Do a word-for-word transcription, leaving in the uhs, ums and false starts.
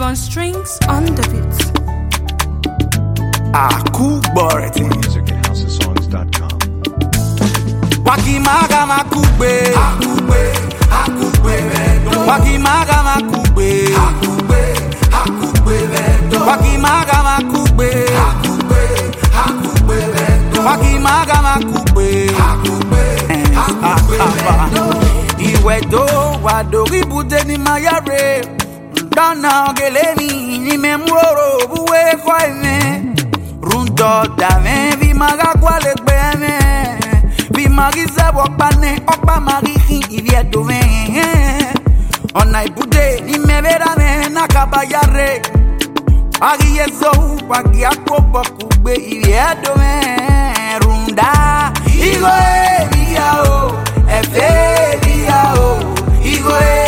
seven strings on the beat. Ah, cool boy. Music at house of songs dot com. Wakimaga makube, akube, akube vedo. Wakimaga makube, akube, akube vedo. Wakimaga makube, akube, akube vedo. Wakimaga makube, akube, akube vedo. Iwedo wadori bude ni mayare, dana geleni ni memuro buwe kwa ene. Rundo dame vi maga kwale gbeme. Vi marize wopane opa marihi iviedo me. Ona ibude ni mevera me nakabayare. Agi yeso wagi akobo kugbe iviedo me. Runda igo e via o efe via o igo e